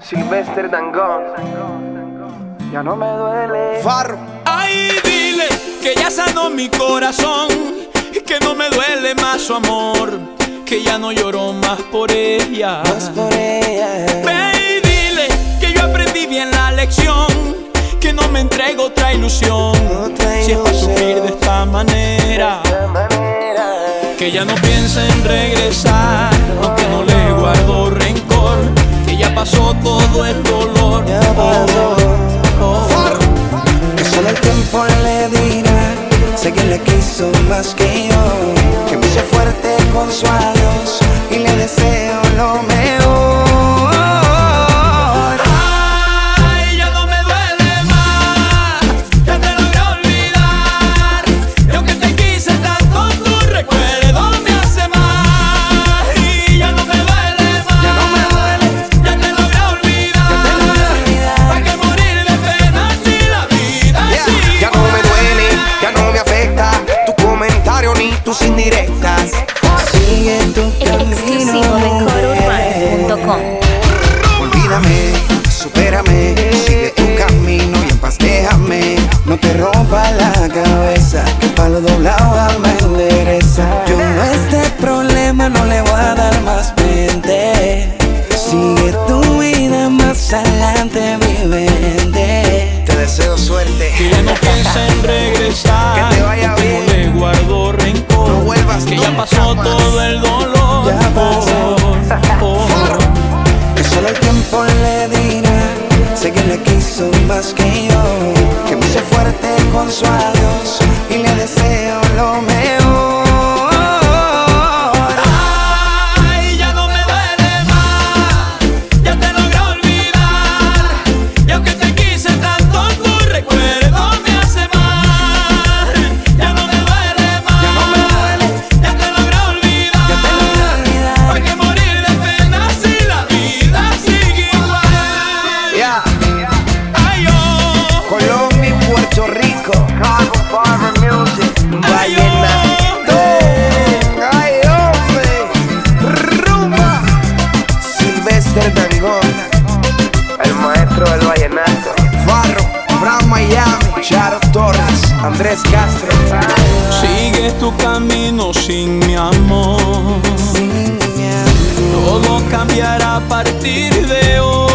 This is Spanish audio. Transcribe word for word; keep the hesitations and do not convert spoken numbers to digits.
Sylvester Dangond. Ya no me duele. Farro. Ay, dile que ya sanó mi corazón y que no me duele más su amor, que ya no lloro más por ella. Más por ella. Ve y dile que yo aprendí bien la lección, que no me entrego otra ilusión, Otra si es para ilusión. sufrir de esta manera. Que ya no piensa en regresar, aunque no le guardo rencor, que ya pasó todo el dolor. Ya pasó. Oh, Farro. Que solo el tiempo le dirá. Sé que le quiso más que yo, que me hizo fuerte con su adiós y le deseo lo mejor. Ay, ya no me duele más, ya te logré olvidar, y aunque te quise tanto, tu recuerdo me hace mal. Y ya no me duele más, Ya no me duele. ya te logré olvidar, Ya te logré olvidar. ¿para qué morir de pena si la vida Yeah. sigue Ya no me duele, ya no me afecta tu comentario ni tus indirectas. Sigue tu camino, Exclusivo de mujer. coro punto com. Olvídame, supérame, sigue tu camino y en paz déjame. No te rompa la cabeza, que palo doblado alma endereza. Yo a este problema no le voy a dar más mente. Sigue tu vida más adelante, vivente. Te deseo suerte. que ya no piensa en regresar, Que te vaya que bien. no le guardo rencor, No vuelvas que ya nunca pasó más. todo el dolor. Ya pasó. Oh, oh. Que solo el tiempo le dirá. Sé que le quiso más que yo, que me hizo fuerte con su adiós y le deseo lo mejor. Ay, ya no me duele más, ya te logré olvidar, y aunque te quise tanto, tu recuerdo me hace mal. Ya no me duele más, Ya no me duele. ya te logré olvidar, Ya te logré olvidar. ¿para qué morir de pena si la vida sigue igual? Ya, Ay, oh, Colombia y Puerto Rico, Chicago Farmer Music. vallenato. Ay, hombre, rumba. Sylvester Dangond, El maestro del vallenato. Farro, Fran Miami, Charo Torres, Andrés Castro. sigue tu camino sin mi amor, todo cambiará a partir de hoy.